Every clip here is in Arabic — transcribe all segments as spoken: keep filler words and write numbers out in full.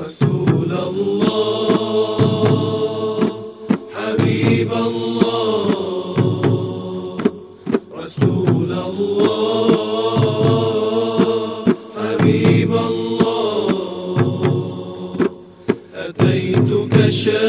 رسول الله حبيب الله رسول الله حبيب الله أتيتك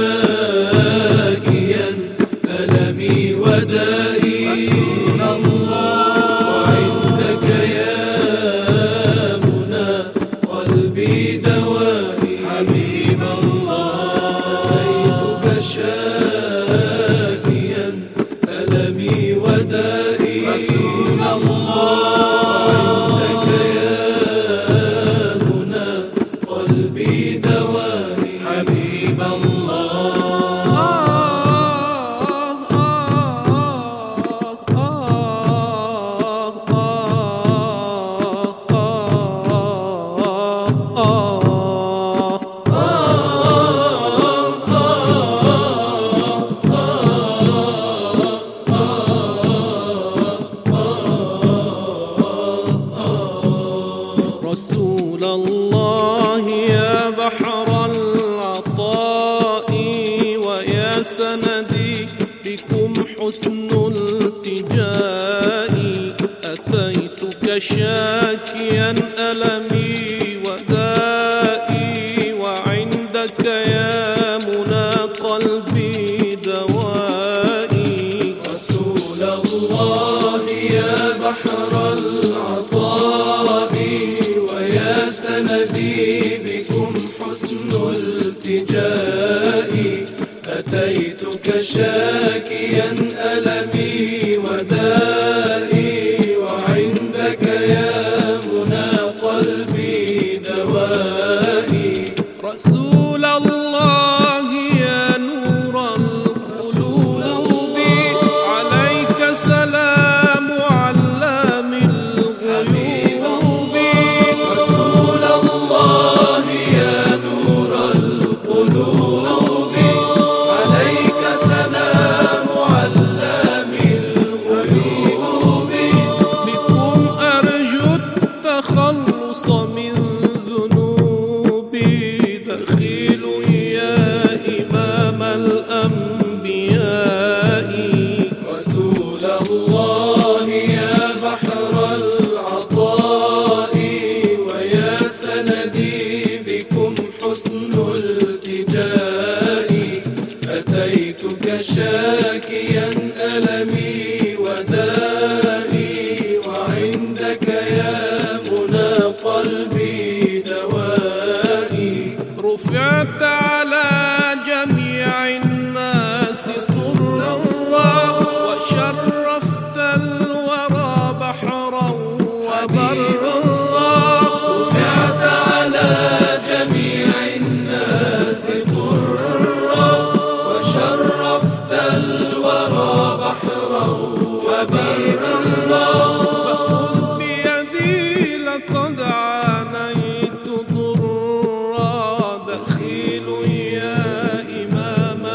شاكيا ألمي ودائي رسول الله وعندك يا منى قلبي دوائي حبيب الله أتيتك شاكيا ألمي ودائي رسول الله وعندك يا منى قلبي دوائي حبيب رسول الله يا بحر العطاء ويا سندي بكم حسن التجاء أتيتك شاكيا ألمي ودائي وعندك يا منى قلبي دوائي رسول الله يا بحر العطاء ويا سندي بكم حسن التجاء أتيتك شاكيا ألمي ودائي وعندك يا منى قلبي دوائي رسول الله يا نور القلوب عليك سلام علام الغيوب رسول الله يا نور القلوب عليك سلام علام الغيوب بكم أرجو التخلص من ذنوبي دخيل يا إمام الأنبياء رسول الله يا بحر العطاء ويا سندي بكم حسن التجاء أتيتك شاكيا ألمي ودائي وعندك يا منى قلبي دوائي رفعت على جميع الناس طرا وشرفت الورى بحرا وبرا رفعت على جميع الناس طرا وشرفت الورى بحرا وبرا فخذ بيدي لقد عانيت ضرا دخيل يا إمام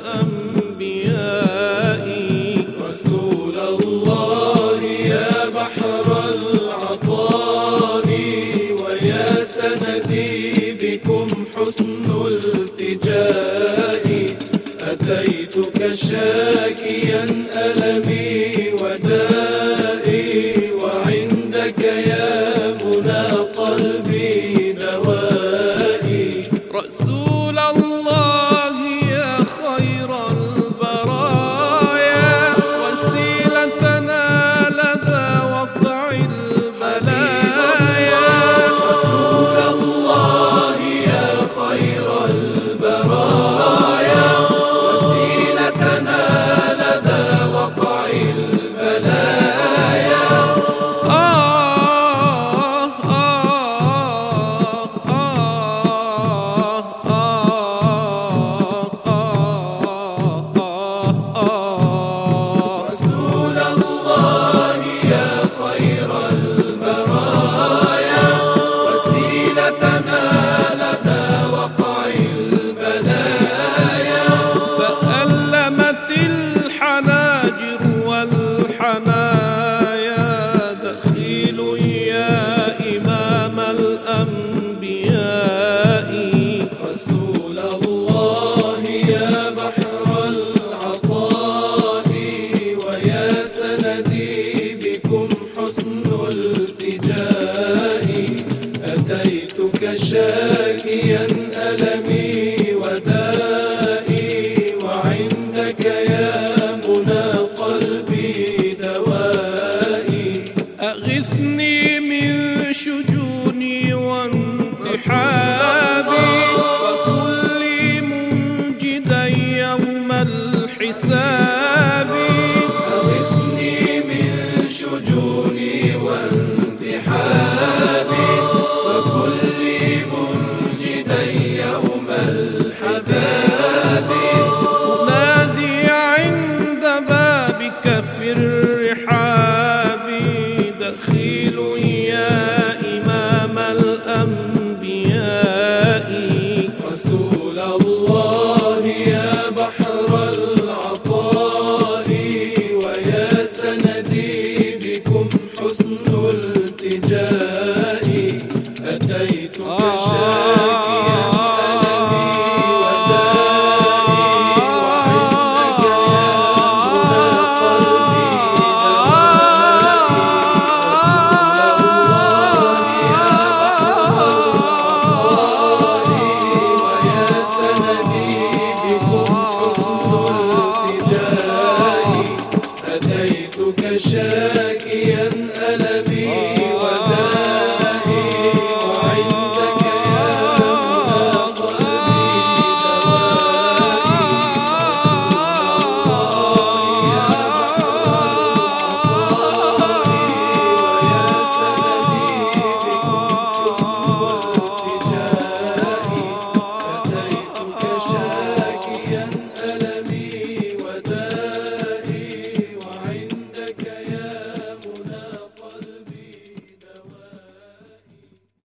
الأنبياء رسول الله يا بحر العطاء ويا سندي بكم حسن التجاء أتيتك شاكيا ألمي ودائي وعندك يا منى قلبي دوائي رسول الله يا خير البرايا وسيلتنا لدى وقع البلايا رسول الله يا خير البرايا وسيلتنا لدى وقع البلايا آه آه آه آه شاكيا ألمي ودائي، وعندك يا منى قلبي دوائي. أغثني من شجوني وانتحابي، وكل منجدا يوم الحساب. أغثني من شجوني وانتحابي، وكل منجدا يوم الحساب. أنادي عند بابك في الرحاب، دخيل يا إمام الأنبياء. رسول الله يا بحر العطاء، ويا سندي بكم حسن التجاء. أتيتك